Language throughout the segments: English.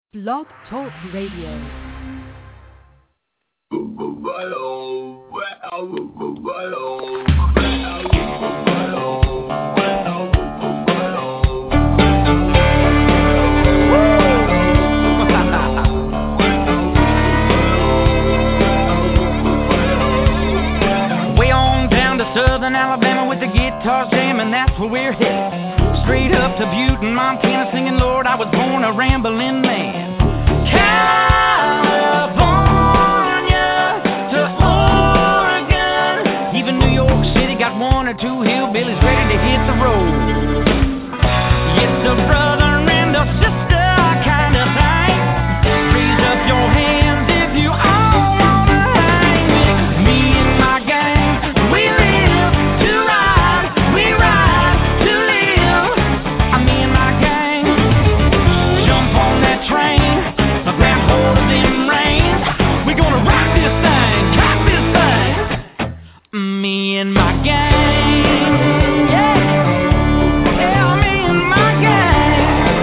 Blog Talk Radio. Southern Alabama with the guitars jamming, that's where we're headed. Straight up to Butte in Montana singing, Lord, I was born a rambling man. California to Oregon, even New York City got one or two hillbillies ready to hit the road. It's a brother and a sister kind of thing. Raise up your hands if you all wanna hang with me and my gang. We live to ride, we ride to live. Me and my gang, jump on that train, grab hold of them reins. We gonna rock this thing, cock this thing. Me and my gang, yeah, yeah, me and my gang.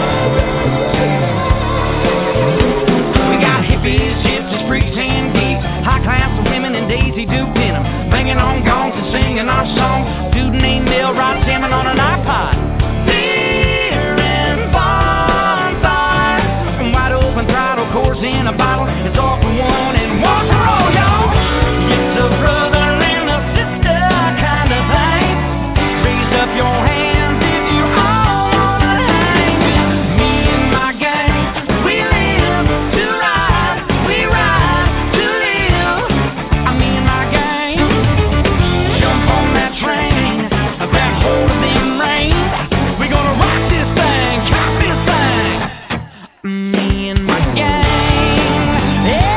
We got hippies, gypsies, freaks and geeks, high class women and Daisy Duke denim, banging on gongs and singing our songs. Dude named Bill Rod jamming on an iPod. Beer and bonfire, and wide open throttle, course in a bottle. It's all for one and one for all, y'all. It's a brother and a sister kind of thing. Raise up your hands if you all wanna hang with me and my gang. We live to ride, we ride to live. Me and my gang, jump on that train, grab hold of them reins. We gonna rock this thing, cock this thing. Me and my gang, yeah.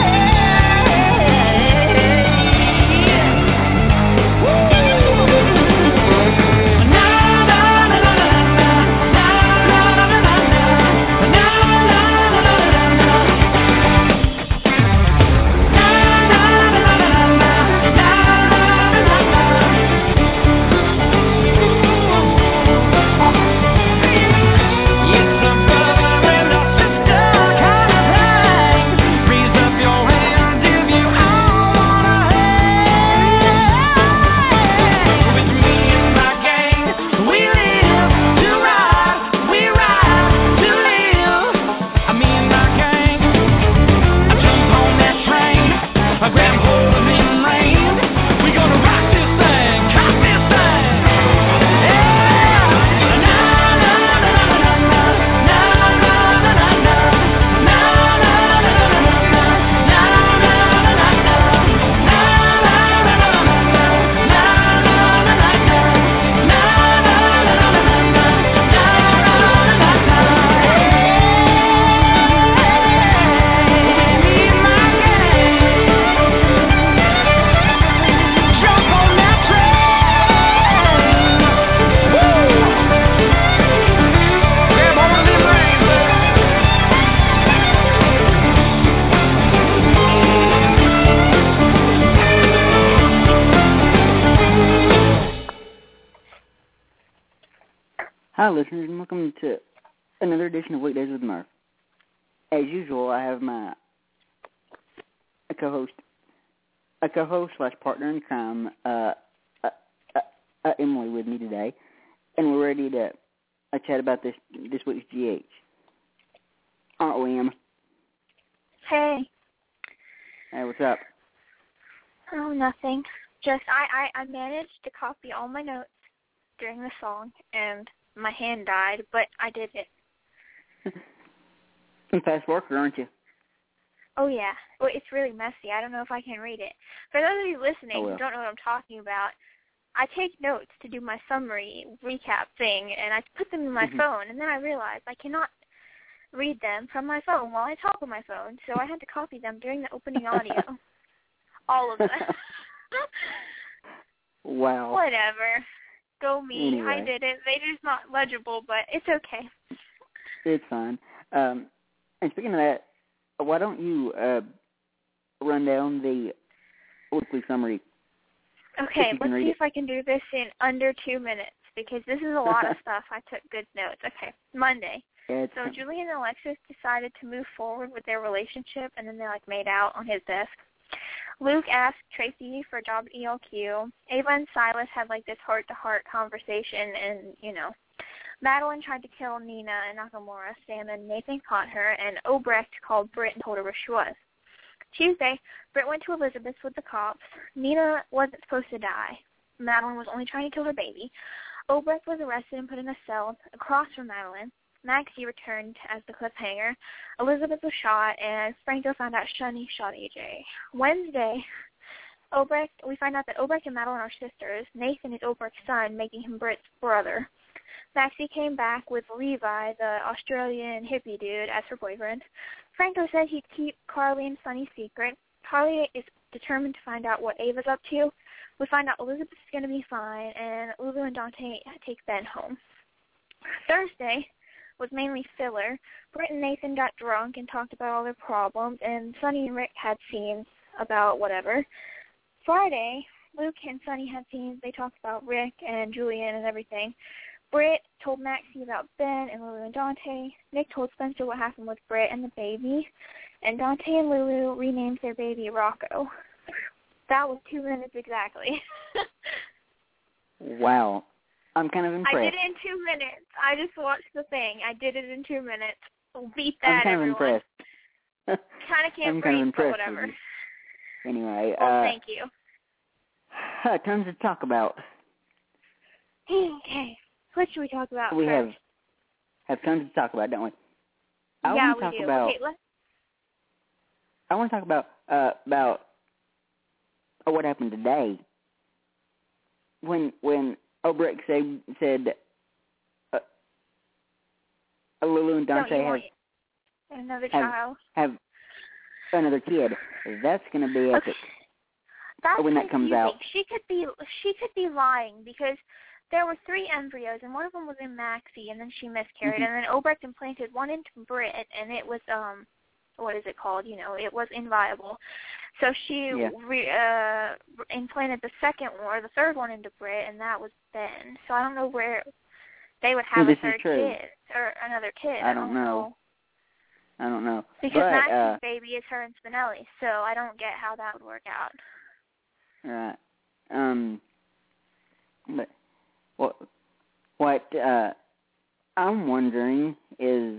Woo! Na na na na na na, na na na na na, na na na na na. It's a brother and a sister kind of thing. Raise up your hands if you all wanna hang with me and my gang. We live to ride, we ride to live. Me and my gang, I jump on that train, I grab hold of them reins. We gonna rock this thing, cock this thing. Yeah, na na na na na, na na na na na, na na na na na, na na na na na, na na na na na, na na na na, na Hi, listeners, and welcome to another edition of Weekdays with Murph. As usual, I have my co-host slash partner in crime, Emily, with me today, and we're ready to chat about this week's GH. Aren't we, Em? Hey. Hey, what's up? Oh, nothing. Just I managed to copy all my notes during the song, and my hand died, but I did it. Some fast worker, aren't you? Oh, yeah. Well, it's really messy. I don't know if I can read it. For those of you listening who don't know what I'm talking about, I take notes to do my summary recap thing, and I put them in my phone, and then I realized I cannot read them from my phone while I talk on my phone, so I had to copy them during the opening audio. All of them. Wow. Whatever. Go me. Anyway. I did it. They're just not legible, but it's okay. It's fine. And speaking of that, why don't you run down the weekly summary? Okay, let's see if I can do this in under 2 minutes, because this is a lot of stuff. I took good notes. Okay, Monday. So Julian and Alexis decided to move forward with their relationship, and then they made out on his desk. Luke asked Tracy for a job at ELQ. Ava and Silas had this heart-to-heart conversation, and Madeline tried to kill Nina and Nakamura. Sam and Nathan caught her, and Obrecht called Britt and told her where she was. Tuesday, Britt went to Elizabeth's with the cops. Nina wasn't supposed to die. Madeline was only trying to kill her baby. Obrecht was arrested and put in a cell across from Madeline. Maxie returned as the cliffhanger. Elizabeth was shot, and Franco found out Shani shot AJ. Wednesday, we find out that Obrecht and Madeline are sisters. Nathan is Obrecht's son, making him Britt's brother. Maxie came back with Levi, the Australian hippie dude, as her boyfriend. Franco said he'd keep Carly and Sunny's secret. Carly is determined to find out what Ava's up to. We find out Elizabeth is going to be fine, and Lulu and Dante take Ben home. Thursday was mainly filler. Britt and Nathan got drunk and talked about all their problems, and Sunny and Rick had scenes about whatever. Friday, Luke and Sunny had scenes. They talked about Rick and Julian and everything. Britt told Maxie about Ben and Lulu and Dante. Nick told Spencer what happened with Britt and the baby. And Dante and Lulu renamed their baby Rocco. That was 2 minutes exactly. Wow. I'm kind of impressed. I did it in 2 minutes. I just watched the thing. I did it in 2 minutes. Beat that, I'm kind everyone. of impressed. Kind of can't breathe, but whatever. Anyway. Well, thank you. Tons to talk about. Okay. What should we talk about We first? have tons to talk about, don't we? We do. Okay, I want to talk about what happened today. When Obrecht said Lulu and Dante have another child. Have another kid. That's going to be epic. That's when that comes out. She could be lying because there were 3 embryos, and one of them was in Maxie, and then she miscarried, and then Obrecht implanted one into Britt, and it was, what is it called? It was inviable. So she implanted the second one, or the third one into Britt, and that was Ben. So I don't know where they would have a third kid, or another kid. I don't know. Because Maxie's baby is her and Spinelli, so I don't get how that would work out. Right. But what I'm wondering is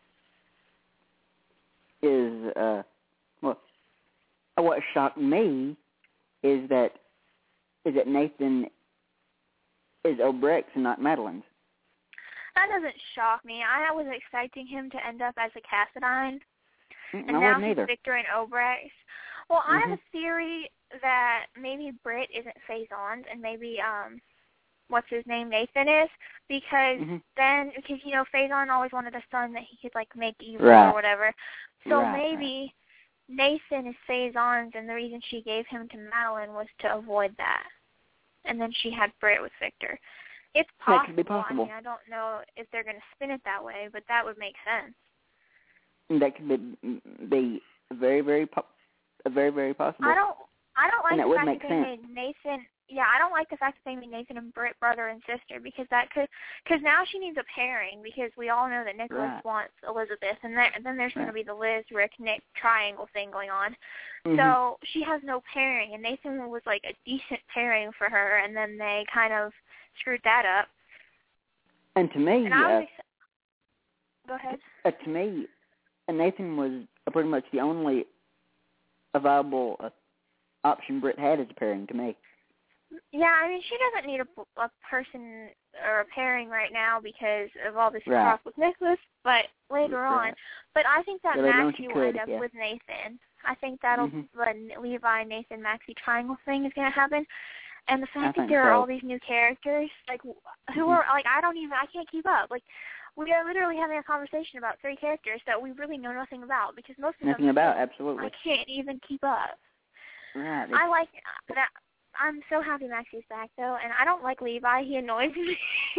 what shocked me is that Nathan is Obrecht's and not Madeline's. That doesn't shock me. I was expecting him to end up as a Cassadine, and now he's Victor and Obrecht. Well, I have a theory that maybe Britt isn't Faison's, and maybe what's his name, Nathan is, because Faison always wanted a son that he could make evil or whatever. So maybe Nathan is Faison's, and the reason she gave him to Madeline was to avoid that. And then she had Britt with Victor. It's possible. That could be possible. I mean, I don't know if they're going to spin it that way, but that would make sense. That could be very, very possible. I don't like and the fact that they made Nathan. Yeah, I don't like the fact that they made Nathan and Britt brother and sister because now she needs a pairing because we all know that Nicholas wants Elizabeth, and then there's going to be the Liz, Rick, Nick triangle thing going on. So she has no pairing, and Nathan was a decent pairing for her, and then they kind of screwed that up. And to me, go ahead. To me, Nathan was pretty much the only viable option Britt had as a pairing to me. Yeah, I mean, she doesn't need a person or a pairing right now because of all this talk with Nicholas, but later on. But I think that Maxie will end up with Nathan. I think that'll the Levi, Nathan, Maxie triangle thing is going to happen. And the fact that there are all these new characters, who are, I can't keep up. We are literally having a conversation about 3 characters that we really know nothing about because most of them absolutely. I can't even keep up. Right. I like that. I'm so happy Maxie's back, though, and I don't like Levi. He annoys me.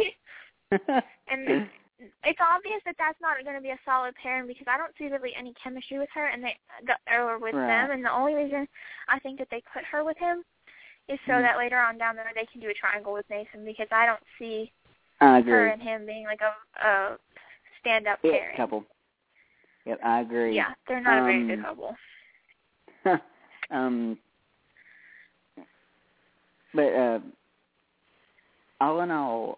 And it's obvious that that's not going to be a solid pairing because I don't see really any chemistry with her or with them, and the only reason I think that they put her with him is so that later on down there they can do a triangle with Nathan because I don't see her and him being a stand-up pairing. couple. Yep, I agree. Yeah, they're not a very good couple. But all in all,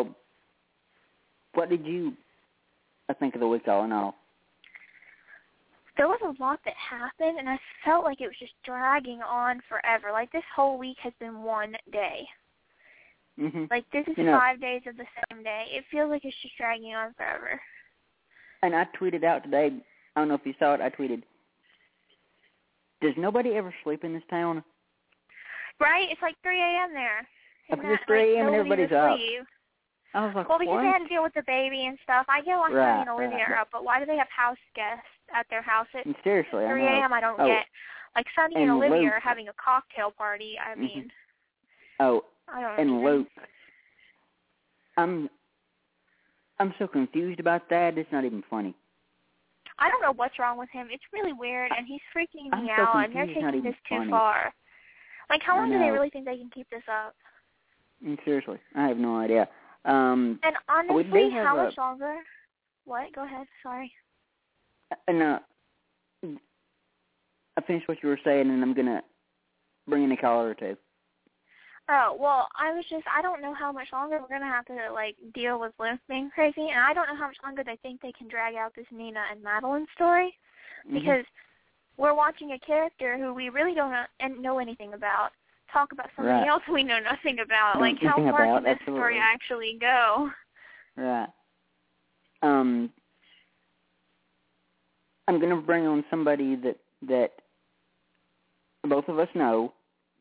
what did you think of the week all in all? There was a lot that happened, and I felt like it was just dragging on forever. Like, this whole week has been one day. Mm-hmm. Like, this is 5 days of the same day. It feels like it's just dragging on forever. And I tweeted out today, I don't know if you saw it, I tweeted, does nobody ever sleep in this town? Right? It's like 3 a.m. there. Because it's 3 a.m. and everybody's up. I was like, well, because what? they had to deal with the baby and stuff. I get why Sonny and Olivia are up, but why do they have house guests at their house at Seriously, 3 a.m.? I don't get. Like, Sonny and Olivia are having a cocktail party. I mean, I don't and know. Luke, I'm so confused about that. It's not even funny. I don't know what's wrong with him. It's really weird, and he's freaking me so out, confused, and they're not taking even this too funny. far. Like, how long do they really think they can keep this up? Seriously, I have no idea. And honestly, how much a, longer? What? Go ahead. Sorry. And I finished what you were saying, and I'm gonna bring in a caller or two. Oh, well, I don't know how much longer we're going to have to, like, deal with Luke being crazy, and I don't know how much longer they think they can drag out this Nina and Madeline story, because we're watching a character who we really don't know anything about talk about somebody else we know nothing about. Like, how far can this story actually go? Right. I'm going to bring on somebody that both of us know.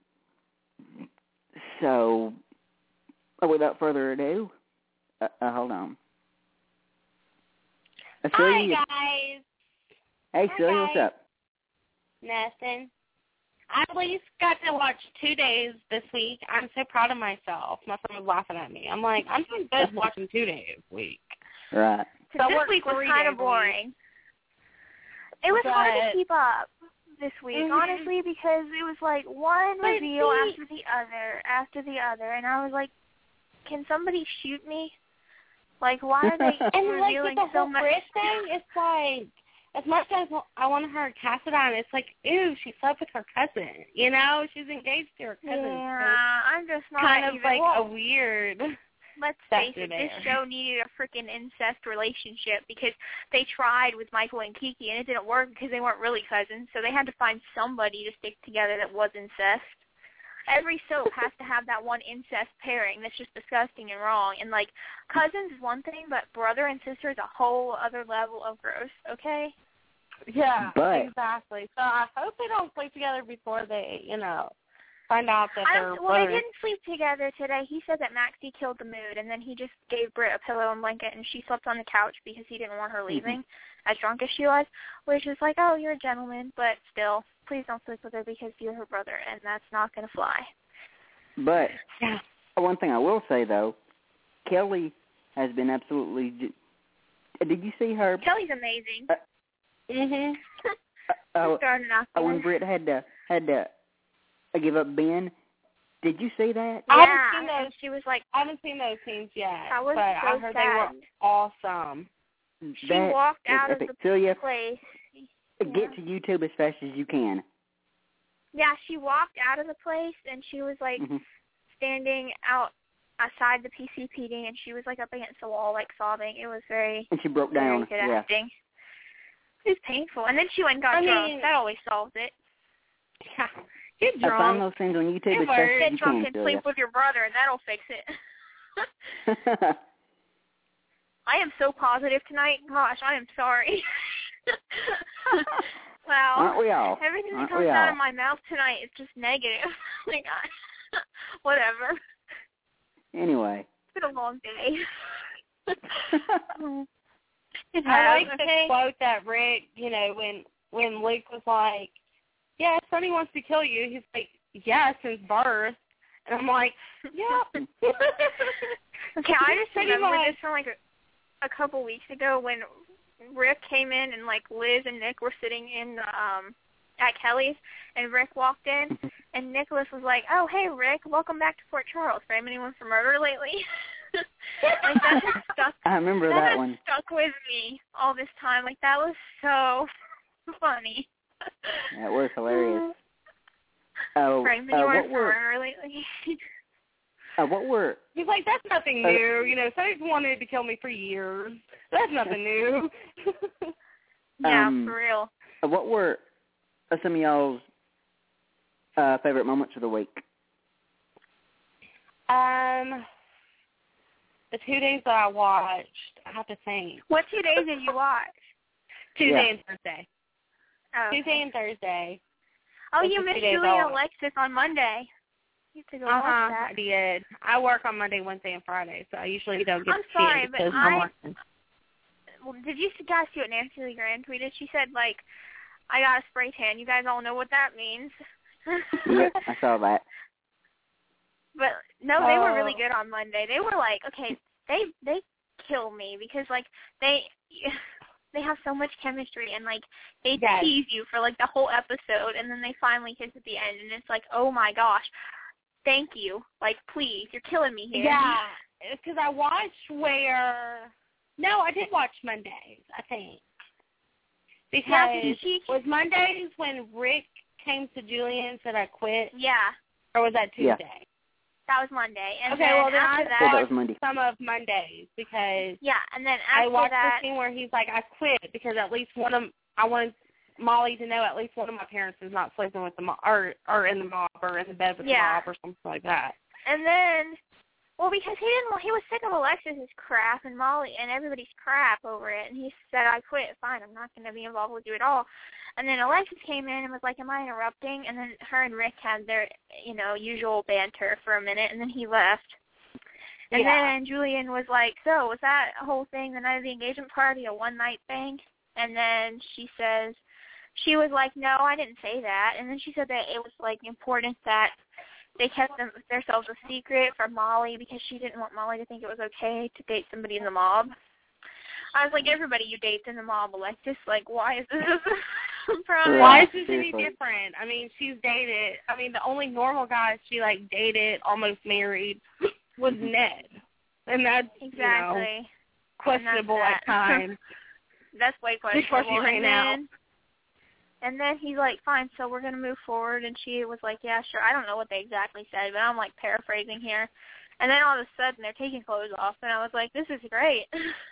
So, without further ado, hold on. Hi, guys. Hey, Celia, what's up? Nothing. I at least got to watch 2 days this week. I'm so proud of myself. My friend was laughing at me. I'm like, I'm doing good watching 2 days a week. Right. So this week was kind of boring. It was hard to keep up this week, honestly, because it was like one reveal after the other, and I was like, can somebody shoot me? Like, why are they revealing the so whole much? Brit thing, it's like, as much as I want her Cassadine, it's like, ew, she slept with her cousin. You know, she's engaged to her cousin. Yeah, so I'm just not kind of even, like a weird. Let's face it, this show needed a freaking incest relationship because they tried with Michael and Kiki and it didn't work because they weren't really cousins, so they had to find somebody to stick together that was incest. Every soap has to have that one incest pairing that's just disgusting and wrong. And, like, cousins is one thing, but brother and sister is a whole other level of gross, okay? Yeah, exactly. So I hope they don't sleep together before they, find out that they're Well, they didn't sleep together today. He said that Maxie killed the mood, and then he just gave Britt a pillow and blanket, and she slept on the couch because he didn't want her leaving, as drunk as she was, which is like, oh, you're a gentleman, but still, please don't sleep with her because you're her brother, and that's not going to fly. But one thing I will say, though, Kelly has been absolutely... Did you see her? Kelly's amazing. When Britt had to give up Ben, did you see that? I haven't seen those. She was like, I haven't seen those scenes yet. I was but so I heard sad. they were awesome. She walked out of the place. Get to YouTube as fast as you can. Yeah, she walked out of the place and she was like standing outside the PCPD and she was like up against the wall like sobbing. It was very and she broke down. Very good acting. It was painful. And then she went and got drunk. That always solves it. Yeah. Get drunk. I find those things on YouTube as fast as you can. Get drunk and sleep with your brother and that'll fix it. I am so positive tonight. Gosh, I am sorry. Wow. Aren't we all? Everything that comes out of my mouth tonight is just negative. Like, whatever. Anyway. It's been a long day. I like the quote that Rick, when Luke was like, yeah, Sonny wants to kill you. He's like, yeah, since birth. And I'm like, yeah. Okay, I just remember this from like a couple weeks ago when Rick came in and like Liz and Nick were sitting in at Kelly's and Rick walked in and Nicholas was like, oh, hey, Rick, welcome back to Fort Charles. Frame anyone for murder lately? Like, that has stuck. I remember that one. That stuck with me all this time. Like, that was so funny. Yeah, it was hilarious. Frank, you weren't lately. What were... He's like, that's nothing new. You know, somebody's wanted to kill me for years. That's nothing new. Yeah, for real. What were some of y'all's favorite moments of the week? The 2 days that I watched, I have to think. What 2 days did you watch? Tuesday and Thursday. Oh, Tuesday and Thursday. Oh, you missed Julie and Alexis on Monday. You have to go watch that. I did. I work on Monday, Wednesday, and Friday, so I usually don't get to see it because I'm working. Well, did you guys see what Nancy Lee Graham tweeted? She said, like, I got a spray tan. You guys all know what that means. Yeah, I saw that. But, no, they were really good on Monday. They were like, okay, they kill me because, like, they have so much chemistry and, like, they tease you for, like, the whole episode, and then they finally kiss at the end, and it's like, oh, my gosh, thank you. Like, please, you're killing me here. Yeah, because I watched No, I did watch Mondays, I think. Because was Mondays when Rick came to Julie and said I quit? Yeah. Or was that Tuesday? Yeah. That was Monday. And okay, well then I watched some of Mondays because and then after I watched that, the scene where he's like, I quit because at least I wanted Molly to know at least one of my parents is not sleeping with the mob or in the mob or in the bed with the mob or something like that. And then, well, because he was sick of Alexis's crap and Molly and everybody's crap over it, and he said, I quit, fine, I'm not going to be involved with you at all. And then Alexis came in and was like, am I interrupting? And then her and Rick had their, usual banter for a minute, and then he left. And then Julian was like, so was that whole thing the night of the engagement party a one-night thing? And then she was like, no, I didn't say that. And then she said that it was, like, important that they kept themselves a secret for Molly because she didn't want Molly to think it was okay to date somebody in the mob. I was like, everybody you date's in the mob, Alexis. Like, why is this a problem? Why is this any different? I mean, she's dated. I mean, the only normal guy she, like, dated, almost married, was Ned. And that's, questionable at times. That's way questionable. Before she ran out. And then he's like, fine, so we're going to move forward. And she was like, yeah, sure. I don't know what they exactly said, but I'm, like, paraphrasing here. And then all of a sudden they're taking clothes off, and I was like, this is great.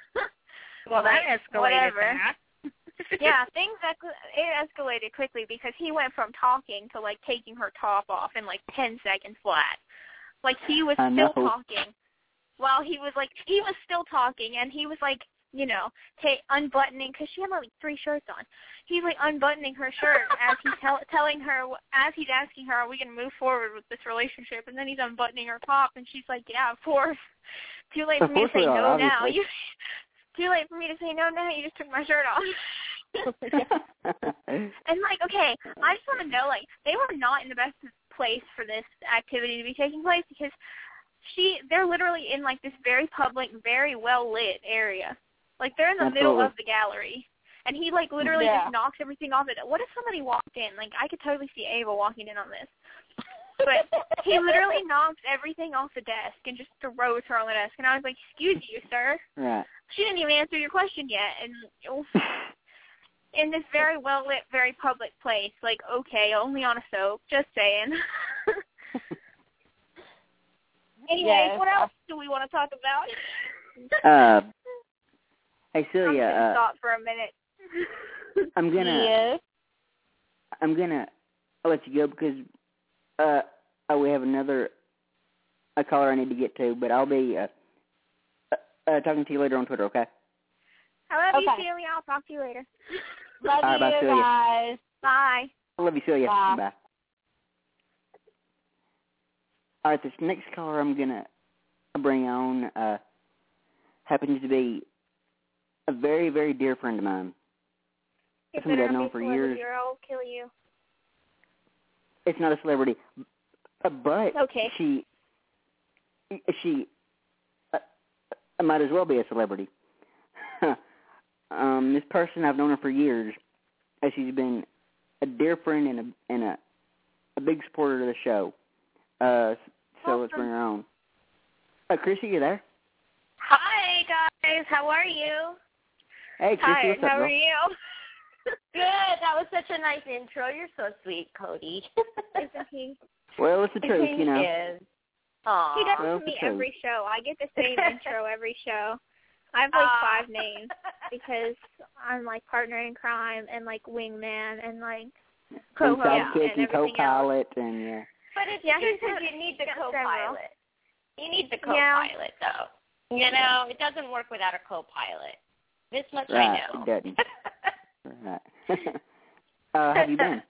Well, that escalated fast. Yeah, it escalated quickly because he went from talking to, like, taking her top off in, like, 10 seconds flat. Like, he was still talking while he was still talking, and he was, like, unbuttoning, because she had, like, 3 shirts on. He's, like, unbuttoning her shirt as he's telling her, as he's asking her, are we going to move forward with this relationship? And then he's unbuttoning her top, and she's like, yeah, of course. Too late for me to say no now. Too late for me to say no now. You just took my shirt off. And, like, okay, I just want to know, like, they were not in the best place for this activity to be taking place because they're literally in, like, this very public, very well-lit area. Like, they're in the middle of the gallery. And he, like, literally just knocks everything off it. What if somebody walked in? Like, I could totally see Ava walking in on this. But he literally knocks everything off the desk and just throws her on the desk. And I was like, excuse you, sir. Right. She didn't even answer your question yet. And in this very well-lit, very public place, like, okay, only on a soap. Just saying. Anyways, what else do we want to talk about? Hey, Celia. I'm thought for a minute. I'm gonna let you go because we have a caller I need to get to, but I'll be talking to you later on Twitter, okay? I love you, Celia. I'll talk to you later. Love you, guys. Bye. I love you, Celia. Bye. Bye. All right, this next caller I'm going to bring on happens to be a very, very dear friend of mine. Somebody I've known for years. I'll kill you. It's not a celebrity, but she might as well be a celebrity. This person, I've known her for years. She's been a dear friend and a big supporter of the show. So let's bring her on. Chrissy, you there? guys. How are you? Hey, Chrissy, what's up, how girl? are you? Good. That was such a nice intro. You're so sweet, Cody. Isn't he? Well, it's the truth, you know. He is. Aww. He does Well, it to me it's the every show. I get the same intro every show. I have like 5 names because I'm like partner in crime and like wingman and like co-host sidekick and everything co-pilot else. and yeah. But it's because you need the co-pilot. You need the co-pilot, though. You know, it doesn't work without a co-pilot. This much Right, I know. it doesn't. Right. How have you been?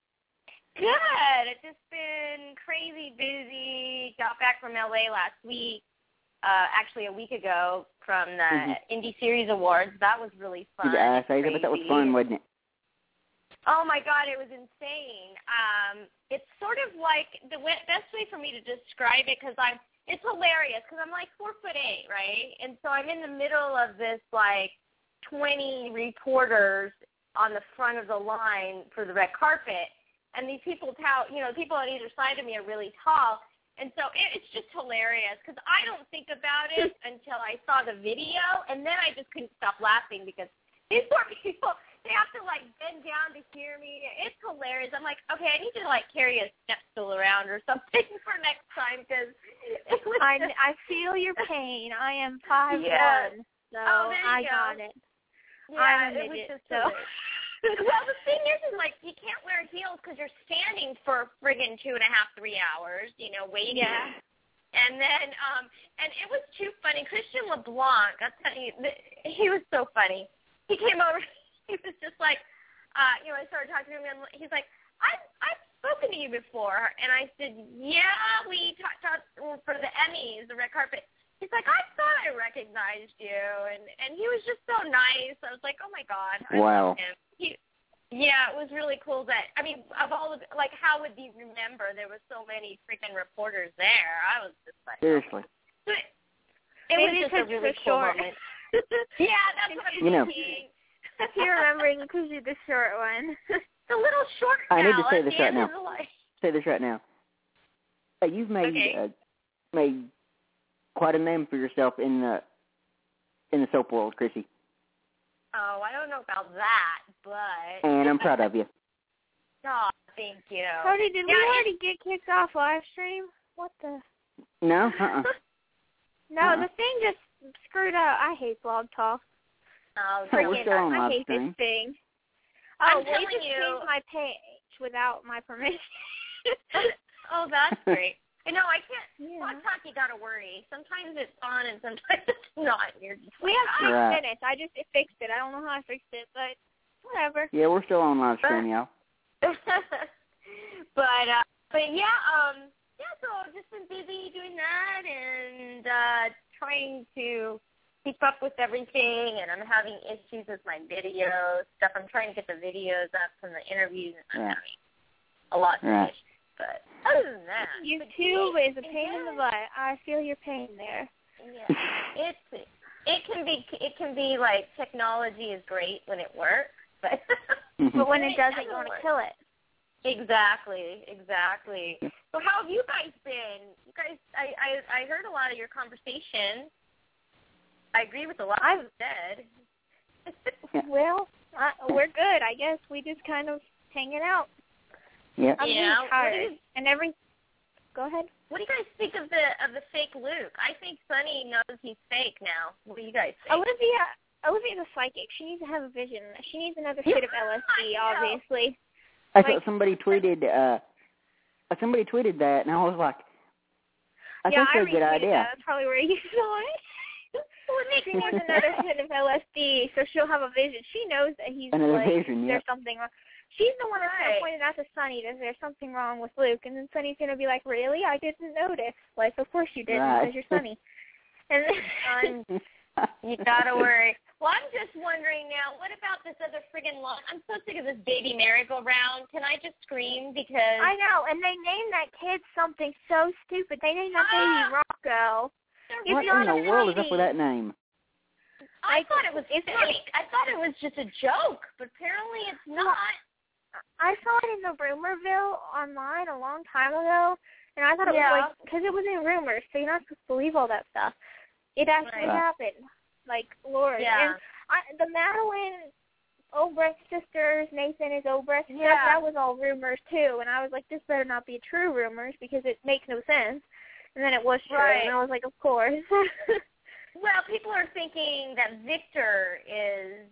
Good. It's just been crazy busy. Got back from LA last week. Actually, a week ago from the Indie Series Awards. That was really fun. But that was fun, wasn't it? Oh my God, it was insane. It's sort of like the best way for me to describe it it's hilarious because I'm like 4'8", right? And so I'm in the middle of this like 20 reporters on the front of the line for the red carpet, and these people people on either side of me are really tall. And so it's just hilarious because I don't think about it until I saw the video, and then I just couldn't stop laughing because these poor people, they have to, like, bend down to hear me. It's hilarious. I'm like, okay, I need to, like, carry a step stool around or something for next time because it was I feel your pain. I am 5'1", so I got it. Yeah, I'm it was midget, just so. Well, the thing is, like, you can't wear heels because you're standing for friggin' 2.5, 3 hours, waiting. Yeah. And then, and it was too funny. Christian LeBlanc, I'll tell you, he was so funny. He came over, he was just like, I started talking to him, and he's like, I've spoken to you before. And I said, yeah, we talked for the Emmys, the red carpet. He's like, I thought I recognized you, and he was just so nice. I was like, oh my God, I love him. It was really cool that of all of how would he remember? There were so many freaking reporters there. I was just like, seriously. It was just a really cool moment. Yeah, that's what I'm thinking. You're remembering because you're the short one. The little short. I need to say this right now. Say this right now. You've made made quite a name for yourself in the soap world, Chrissy. Oh, I don't know about that, but... And I'm proud of you. Oh, thank you. Cody, did we already get kicked off live stream? What the... No? No, the thing just screwed up. I hate Blog Talk. Oh, we're still on I live hate stream. this thing. I'm you telling just you. changed my page without my permission. Oh, that's great. I can't. Yeah. Blog Talk, you gotta worry. Sometimes it's on and sometimes it's not. You're just we have 6 Right. minutes. I just fixed it. I don't know how I fixed it, but whatever. Yeah, we're still on live stream, y'all. But so I've just been busy doing that and trying to keep up with everything, and I'm having issues with my video stuff. I'm trying to get the videos up from the interviews, and I'm having a lot of issues. But other than that, YouTube is a pain in the butt. I feel your pain there. Yeah, it can be like technology is great when it works, but when it doesn't, you want to kill it. Exactly. So how have you guys been? You guys, I heard a lot of your conversation. I agree with a lot you said. Well, we're good, I guess. We just kind of hanging out. Yeah. I'm really tired. Go ahead. What do you guys think of the fake Luke? I think Sunny knows he's fake now. What do you guys think? Olivia's a psychic. She needs to have a vision. She needs another hit of LSD, obviously. I thought somebody tweeted that, and I was like, I think that's a good idea. That's probably where you saw it. She needs another hit of LSD, so she'll have a vision. She knows that he's there's something wrong. She's the one that's going to point it out to Sunny that there's something wrong with Luke, and then Sunny's going to be like, really? I didn't notice. Like, of course you didn't, because you're Sunny. And then, you gotta worry. Well, I'm just wondering now, what about this other friggin' lawn? I'm so sick of this baby merry-go-round. Can I just scream because... I know, and they named that kid something so stupid. They named that baby Rocco. What in the world is up with that name? I thought it was fake. I thought it was just a joke, but apparently it's not. I saw it in the Rumorville online a long time ago, and I thought it was because it was in rumors, so you're not supposed to believe all that stuff. It actually happened. Like, Lord. Yeah. And the Madeline Obrecht sisters, Nathan is Obrecht, that was all rumors, too. And I was like, this better not be true rumors because it makes no sense. And then it was true, and I was like, of course. Well, people are thinking that Victor is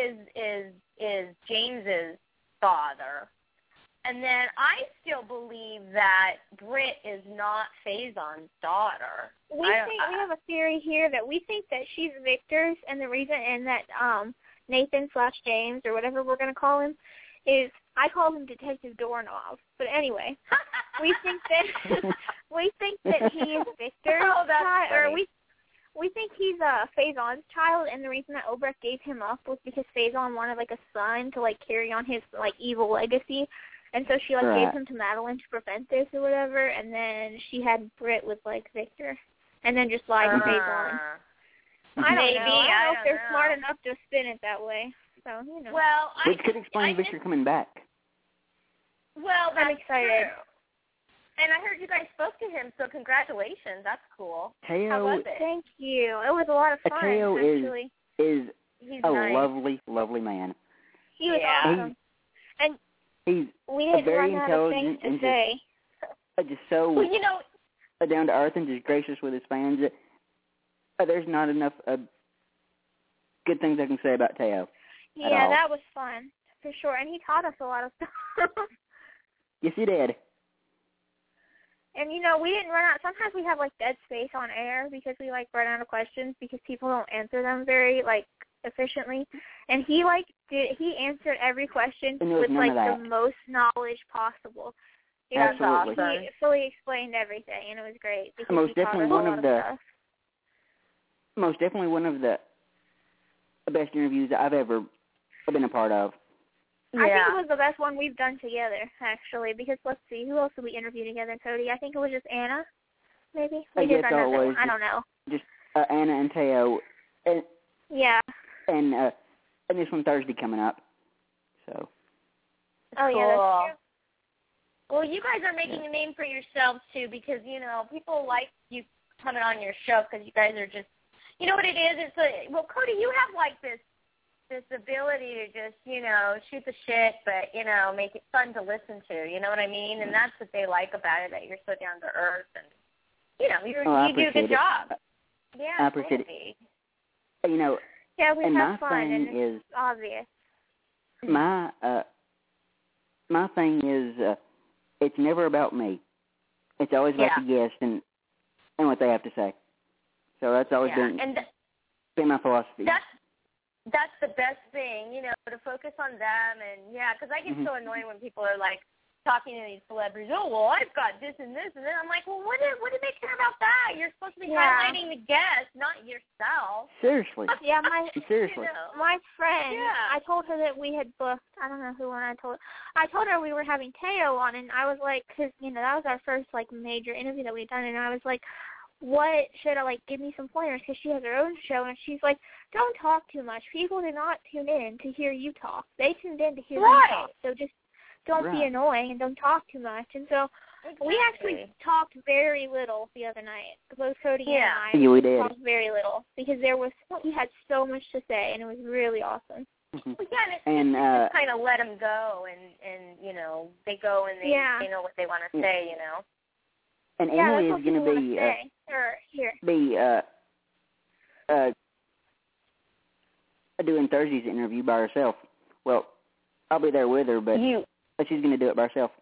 James's father. And then I still believe that Britt is not Faison's daughter. We have a theory here that we think that she's Victor's, and the reason, and that Nathan/James, or whatever we're going to call him, is, I call him Detective Doorknob. But anyway, we think that he is Victor's child, or we think he's Faison's child, and the reason that Obrecht gave him up was because Faison wanted, like, a son to, like, carry on his, like, evil legacy. And so she, like, gave him to Madeline to prevent this or whatever, and then she had Britt with, like, Victor, and then just lied to Faison. I don't know. I don't know if they're smart enough to spin it that way. So, you know. Well, which could explain Victor coming back. Well, that's I'm excited. True. And I heard you guys spoke to him, so congratulations. That's cool. Teo, how was it? Thank you. It was a lot of fun, Teo actually. is He's a nice. lovely, lovely man. He was awesome. And he's we didn't very run out of things intelligent to say. Just so well, you know, down to earth and just gracious with his fans. There's not enough good things I can say about Teo. Yeah, that was fun, for sure. And he taught us a lot of stuff. Yes, he did. And, you know, we didn't run out. Sometimes we have, like, dead space on air because we, like, run out of questions because people don't answer them very, like, efficiently. And he, like, he answered every question with, like, the most knowledge possible. Absolutely. He fully explained everything, and it was great. Most definitely one of the best interviews that I've ever been a part of. I think it was the best one we've done together, actually, because let's see, who else did we interview together, Cody? I think it was just Anna, maybe? We did another one. I don't know. Just Anna and Teo. And, yeah. And this one Thursday coming up. So. Oh, cool. Yeah, that's true. Well, you guys are making a name for yourselves, too, because, you know, people like you coming on your show because you guys are just, you know what it is? Well, Cody, you have, like, this ability to just, you know, shoot the shit, but, you know, make it fun to listen to, you know what I mean? And that's what they like about it, that you're so down to earth, and, you know, you do a good job. Yeah, I appreciate it. You know, yeah, we have fun, and it's obvious. My thing is, it's never about me. It's always about the guest and what they have to say. So that's always been my philosophy. That's the best thing, you know, to focus on them. And, because I get so annoyed when people are, like, talking to these celebrities, oh, well, I've got this and this. And then I'm like, well, what do they care about that? You're supposed to be highlighting the guest, not yourself. Seriously. Yeah, Seriously. You know. My friend, I told her that we had booked, I don't know who when I told her we were having Teo on, and I was like, because, you know, that was our first, like, major interview that we'd done, and I was like, what should I, like, give me some pointers, because she has her own show, and she's like, don't talk too much. People do not tune in to hear you talk. They tuned in to hear you talk, so just don't be annoying and don't talk too much. And so we actually talked very little the other night. Both Cody and I talked very little, because he had so much to say, and it was really awesome. Well, and just kind of let them go, and you know, they go and they know what they want to say, you know. And Emily is going to be doing Thursday's interview by herself. Well, I'll be there with her, but she's going to do it by herself.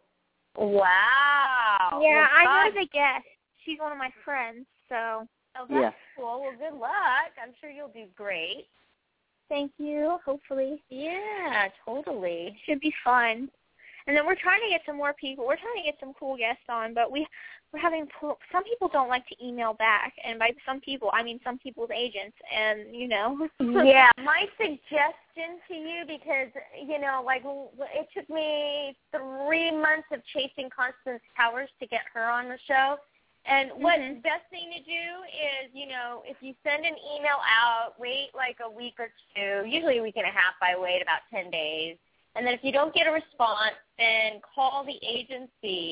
Wow. Yeah, I know the guest. She's one of my friends, so. Oh, that's cool. Well, good luck. I'm sure you'll do great. Thank you, hopefully. Yeah, totally. Should be fun. And then we're trying to get some more people. We're trying to get some cool guests on, but we're having some people don't like to email back, and by some people, I mean some people's agents, and, you know. Yeah, my suggestion to you, because, you know, like, it took me 3 months of chasing Constance Towers to get her on the show, and what's the best thing to do is, you know, if you send an email out, wait like a week or two, usually a week and a half, I wait about 10 days. And then if you don't get a response, then call the agency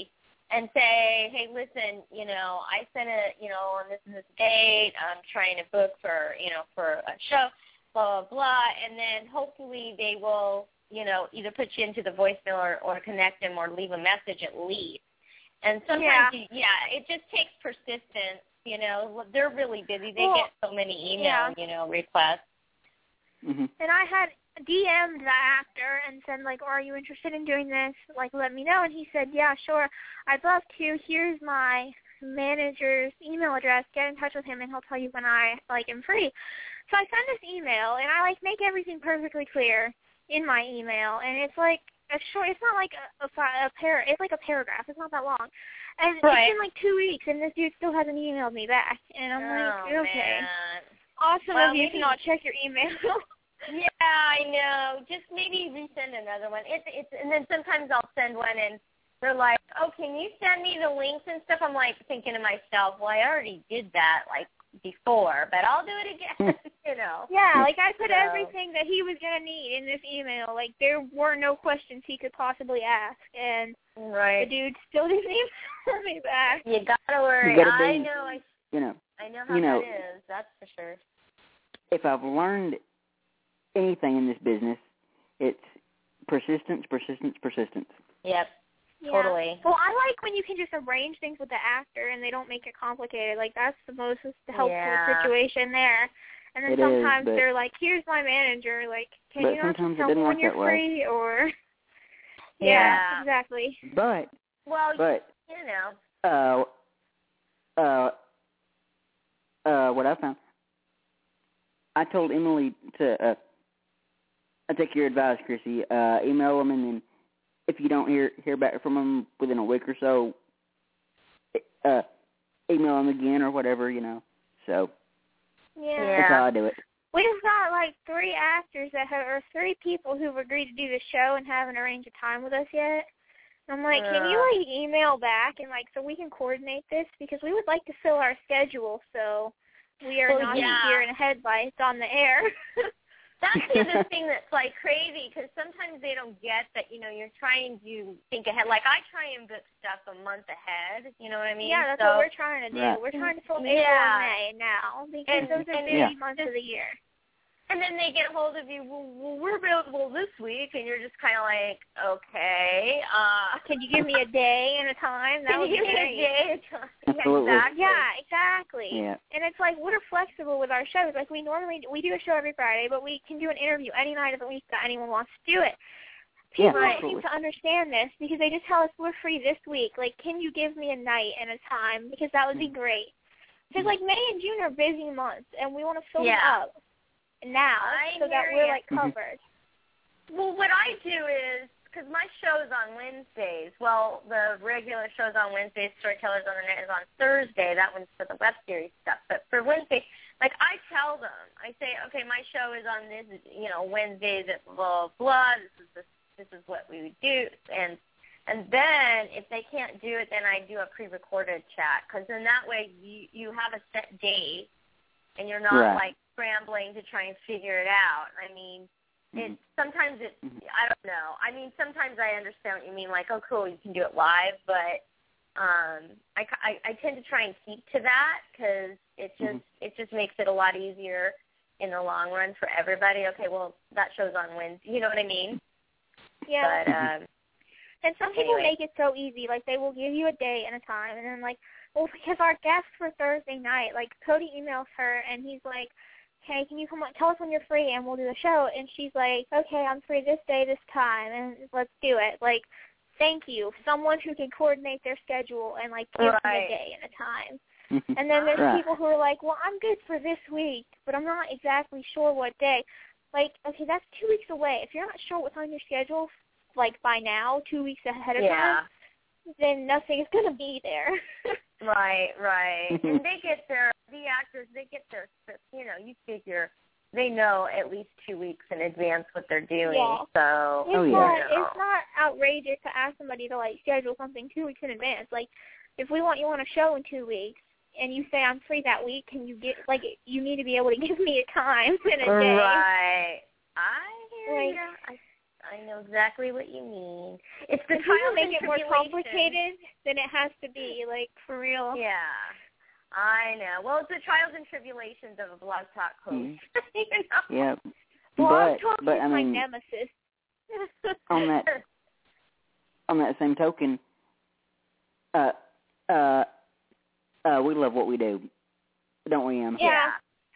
and say, hey, listen, I sent on this and this date, I'm trying to book for a show, blah, blah, blah, and then hopefully they will, either put you into the voicemail or connect them or leave a message at least. And sometimes, it just takes persistence, They're really busy. They get so many email, requests. Mm-hmm. And I had DM'd the actor and said, like, are you interested in doing this? Like, let me know. And he said, yeah, sure. I'd love to. Here's my manager's email address. Get in touch with him, and he'll tell you when I, am free. So I send this email, and I, make everything perfectly clear in my email. And it's, it's not like it's like a paragraph. It's not that long. And it's been, 2 weeks, and this dude still hasn't emailed me back. And I'm okay. Man. Awesome of you to not check your email. Yeah, I know. Just maybe resend another one. And then sometimes I'll send one and they're like, oh, can you send me the links and stuff? I'm thinking to myself, well, I already did that before, but I'll do it again. Yeah, I put everything that he was gonna need in this email. There were no questions he could possibly ask, and the dude still didn't email me back. You gotta worry. I know how that is. That's for sure. If I've learned anything in this business, it's persistence. Yep, totally. Well, I like when you can just arrange things with the actor and they don't make it complicated. That's the most helpful situation there. And then sometimes they're like, here's my manager. Can you not just tell me when you're free? Or yeah, exactly. But what I found, I told Emily to take your advice, Chrissy. Email them, and then if you don't hear back from them within a week or so, email them again or whatever, So that's how I do it. We just got 3 actors or 3 people who've agreed to do the show and haven't arranged a time with us yet. I'm can you email back and so we can coordinate this, because we would like to fill our schedule so we are not here in headlights on the air. That's the other thing that's crazy, because sometimes they don't get that, you're trying to think ahead. I try and book stuff a month ahead, you know what I mean? Yeah, that's what we're trying to do. Right. We're trying to fill April and May now, because those are busy months of the year. And then they get hold of you, well, we're available this week, and you're just kind of okay. Can you give me a day and a time? That would be great. Can you give me a day and a time? Absolutely. Exactly. Yeah, exactly. Yeah. And it's we're flexible with our shows. We normally do a show every Friday, but we can do an interview any night of the week that anyone wants to do it. People don't seem to understand this, because they just tell us we're free this week. Can you give me a night and a time? Because that would be great. Because May and June are busy months, and we want to fill them up now so that we're covered. Well, what I do is, because my show is on Wednesdays. Well, the regular show's on Wednesdays. Storytellers on the Net is on Thursday. That one's for the web series stuff. But for Wednesday, I tell them, I say, okay, my show is on this, Wednesdays at blah blah. This is what we would do, and then if they can't do it, then I do a pre-recorded chat, because then that way you have a set date, and you're not scrambling to try and figure it out. I mean, sometimes I don't know. I mean, sometimes I understand what you mean, oh, cool, you can do it live, but I tend to try and keep to that, because it just makes it a lot easier in the long run for everybody. Okay, well, that show's on Wednesday. You know what I mean? Yeah. But, and some people make it so easy. They will give you a day and a time, and then well, because our guest for Thursday night, Cody emails her, and he's like, hey, can you come on, tell us when you're free, and we'll do the show. And she's like, okay, I'm free this day, this time, and let's do it. Thank you. Someone who can coordinate their schedule and, give me a day and a time. And then there's people who are well, I'm good for this week, but I'm not exactly sure what day. Okay, that's 2 weeks away. If you're not sure what's on your schedule, by now, 2 weeks ahead of time, then nothing is going to be there. Right. And the actors, they get their scripts, you figure they know at least 2 weeks in advance what they're doing. Yeah. So it's not outrageous to ask somebody to schedule something 2 weeks in advance. If we want you on a show in 2 weeks, and you say I'm free that week, can you get you need to be able to give me a time and a day. Right. I hear you. I know exactly what you mean. It's the trials make it more complicated than it has to be, like, for real. Yeah, I know. Well, it's the trials and tribulations of a Blog Talk host. You know? Yeah. Blog Talk is I mean, my nemesis. on that same token, we love what we do, don't we, Em? Yeah.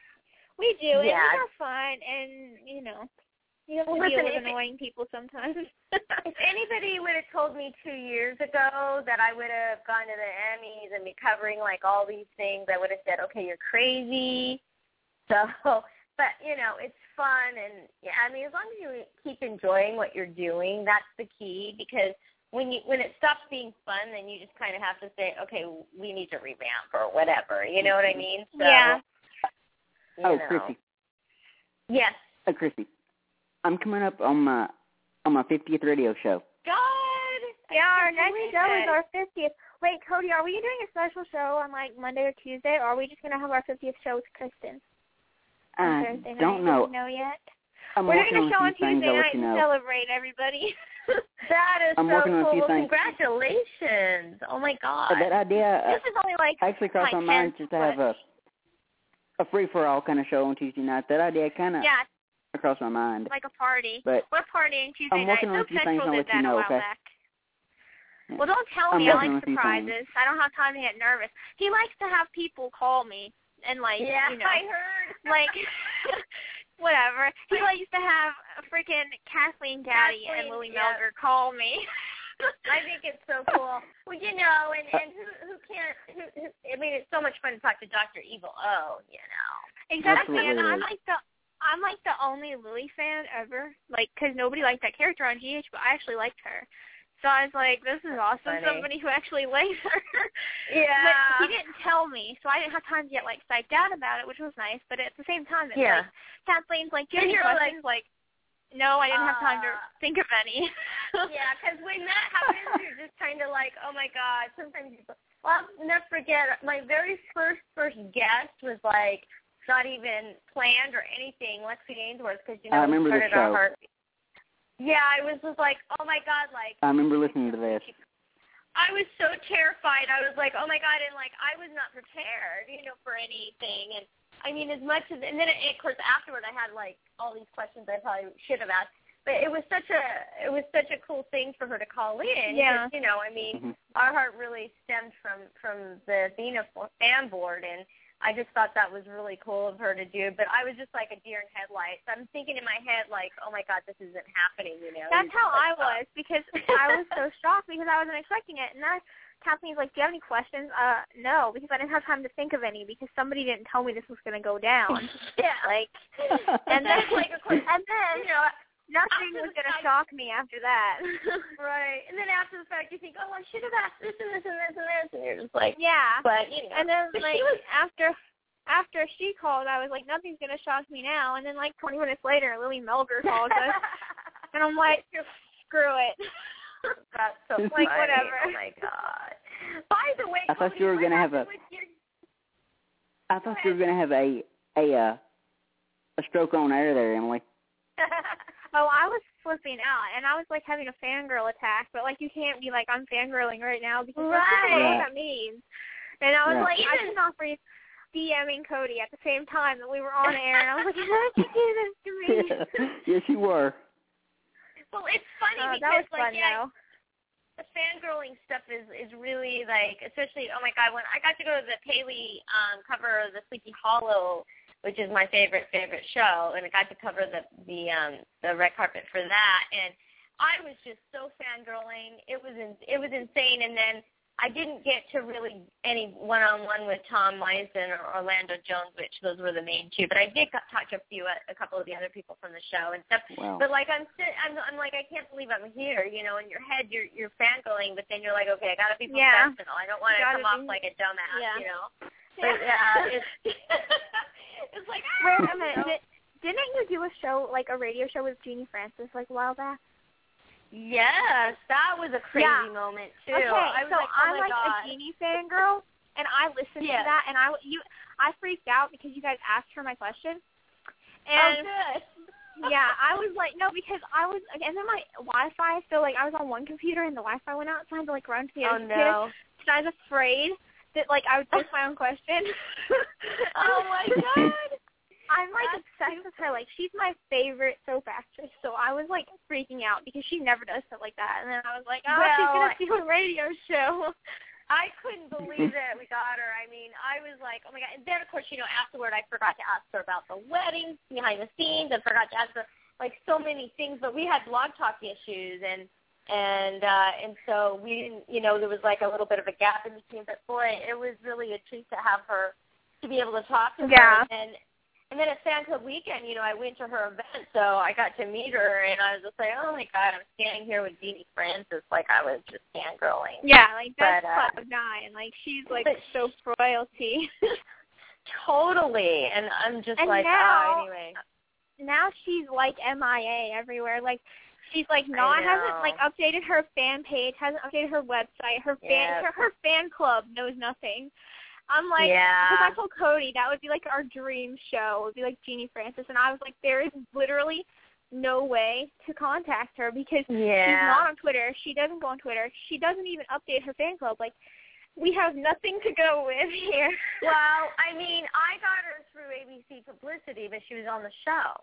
We do, and we are fun, and, you know, you have to deal with annoying people sometimes. If anybody would have told me 2 years ago that I would have gone to the Emmys and be covering, like, all these things, I would have said, okay, you're crazy. So, but, you know, it's fun, and, yeah, I mean, as long as you keep enjoying what you're doing, that's the key, because when it stops being fun, then you just kind of have to say, okay, we need to revamp or whatever, you know what I mean? So, yeah. Chrissy. Yes. Chrissy, I'm coming up on my 50th radio show. God! Yeah, our next show is our 50th. Wait, Cody, are we doing a special show on, like, Monday or Tuesday, or are we just going to have our 50th show with Kristen? I don't know. Do you know yet? We're doing a show on Tuesday night and celebrate, everybody. That is I'm so cool. Well, congratulations. Oh, my God. That idea this is only, like, actually crossed my mind just to have a free-for-all kind of show on Tuesday night. That idea kind of crossed my mind. Like a party. But we're partying Tuesday I'm working night. on a few things I'll let you know, okay? Yeah. Well, don't tell me. I like surprises. I don't have time to get nervous. He likes to have people call me and, like, you know. I heard. Like, whatever. He likes to have a freaking Kathleen Gaddy and Lily Melger call me. I think it's so cool. Well, you know, and who can't, I mean, it's so much fun to talk to Dr. Evil O, you know. Exactly, Absolutely. and I'm like the only Lily fan ever, like, because nobody liked that character on GH, but I actually liked her. So I was like, this is awesome, somebody who actually likes her. Yeah. But he didn't tell me, so I didn't have time to get, like, psyched out about it, which was nice, but at the same time, it's like, Kathleen's like, do you have any questions? Like, no, I didn't have time to think of any. Yeah, because when that happens, you're just kind of like, oh, my God. Sometimes you, well, I'll never forget, my very first guest was, like, not even planned or anything, Lexi Ainsworth, because, you know, we started our Heartbeat. Yeah, I was just like, oh, my God, like. I remember listening to this. I was so terrified. I was like, oh, my God, and, like, I was not prepared, you know, for anything, and I mean, as much as, and then, of course, afterward, I had, like, all these questions I probably should have asked. But it was such a cool thing for her to call in. Yeah. You know, I mean, Our Heart really stemmed from the Athena fan board, and I just thought that was really cool of her to do. But I was just like a deer in headlights. I'm thinking in my head, like, oh, my God, this isn't happening, you know. That's how I was, because I was so shocked because I wasn't expecting it. And then Kathleen's like, do you have any questions? No, because I didn't have time to think of any because somebody didn't tell me this was going to go down. Yeah. Like, and then, you know, nothing was going to shock me after that. Right. And then after the fact, you think, oh, I should have asked this and this and this and this. And you're just like, yeah. But, you know. And then, like, after she called, I was like, nothing's going to shock me now. And then, like, 20 minutes later, Lily Melger called us. And I'm like, screw it. That's so like, funny. whatever. Oh, my God. By the way, I thought you were going to have a stroke on air there, Emily. Oh, I was flipping out, and I was, like, having a fangirl attack, but, like, you can't be like, I'm fangirling right now because that's what that means. And I was like, I cannot breathe. DMing Cody at the same time that we were on air, and I was like, how did you do this to me? Yes, you were. Well, it's funny because, that was like, fun, though. The fangirling stuff is really, like, especially, oh, my God, when I got to go to the Paley cover of the Sleepy Hollow, which is my favorite show, and I got to cover the red carpet for that, and I was just so fangirling. It was insane, and then I didn't get to really any one-on-one with Tom Meisen or Orlando Jones, which those were the main two. But I did talk to a couple of the other people from the show and stuff. Wow. But like I'm like, I can't believe I'm here. You know, in your head you're fangirling, but then you're like, okay, I got to be professional. I don't want to come off like a dumbass. You know. But it's like. Wait a minute. Didn't you do a show, like a radio show with Jeannie Francis, like a while back? Yes, that was a crazy moment too. Okay, I'm like a Jeannie fangirl, and I listened to that, and I freaked out because you guys asked her my question. And good. Yeah, I was like, no, because I was, and then my Wi-Fi, so like I was on one computer and the Wi-Fi went out, so I had to like run to the other computer. So I was afraid that like I would miss my own question. Oh my God. I'm like obsessed with her. Like she's my favorite soap actress, so I was like freaking out because she never does stuff like that. And then I was like, oh, she's gonna do a radio show. I couldn't believe that we got her. I mean, I was like, oh, my God. And then, of course, afterward, I forgot to ask her about the wedding behind the scenes. I forgot to ask her, like, so many things. But we had Blog Talk issues, and so we didn't, there was, like, a little bit of a gap in between. But, boy, it was really a treat to have her, to be able to talk to her. And then at Fan Club Weekend, I went to her event, so I got to meet her, and I was just like, oh, my God, I'm standing here with Jeannie Francis. Like, I was just fangirling. Yeah, like, that's Cloud 9. Like, she's, like, so royalty. Totally. And I'm just anyway. Now she's, like, MIA everywhere. Like, she's, like, hasn't, like, updated her fan page, hasn't updated her website. Her fan club knows nothing. I'm like, because I told Cody that would be like our dream show. It would be like Jeannie Francis, and I was like, there is literally no way to contact her because she's not on Twitter. She doesn't go on Twitter. She doesn't even update her fan club. Like, we have nothing to go with here. Well, I mean, I got her through ABC Publicity, but she was on the show.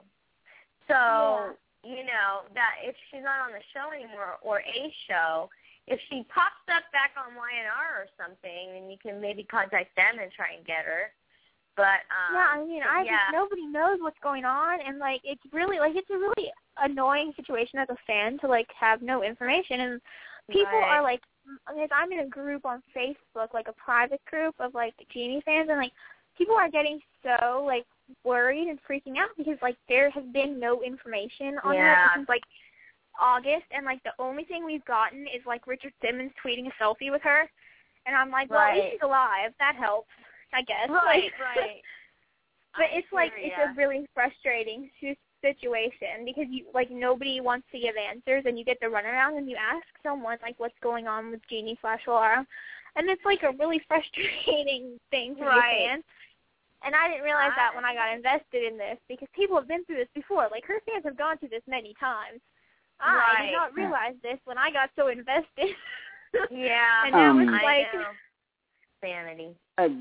So, that if she's not on the show anymore or a show, if she pops up back on YNR or something, then you can maybe contact them and try and get her. But nobody knows what's going on, and like it's a really annoying situation as a fan to like have no information. And people are like, because I'm in a group on Facebook, like a private group of like Jeannie fans, and like people are getting so like worried and freaking out because like there has been no information on her since like August, and like the only thing we've gotten is like Richard Simmons tweeting a selfie with her, and I'm like, well, at least she's alive. That helps, I guess. Right. But it's like it's a really frustrating situation because you like nobody wants to give answers, and you get the runaround, and you ask someone like, what's going on with Jeannie/Laura, and it's like a really frustrating thing to be a fan. And I didn't realize that when I got invested in this because people have been through this before. Like her fans have gone through this many times. I did not realize this when I got so invested. Yeah. And now it's like sanity.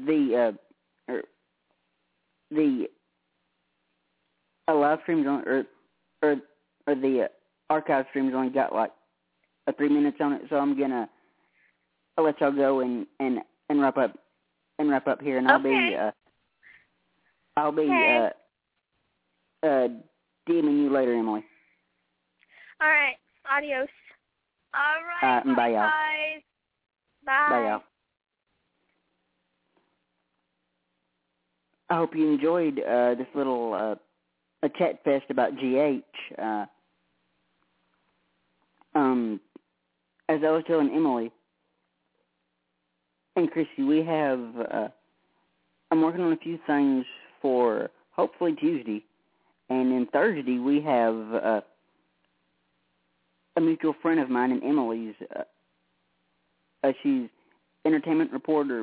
The live streams on or the archive streams only got like 3 minutes on it, so I'll let y'all go and wrap up here, and I'll be DMing you later, Emily. All right. Adios. All right. Bye, y'all. Bye. Bye, y'all. I hope you enjoyed this little a chat fest about GH. As I was telling Emily and Chrissy, we have I'm working on a few things for hopefully Tuesday, and then Thursday we have a mutual friend of mine and Emily's. She's entertainment reporter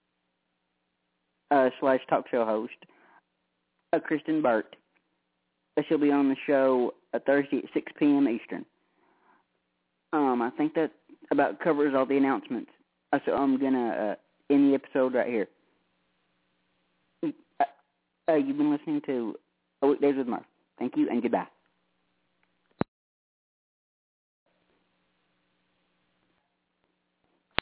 / talk show host, Kristen Burt. She'll be on the show Thursday at 6 p.m. Eastern. I think that about covers all the announcements. So I'm going to end the episode right here. You've been listening to Weekdays with Murph. Thank you and goodbye.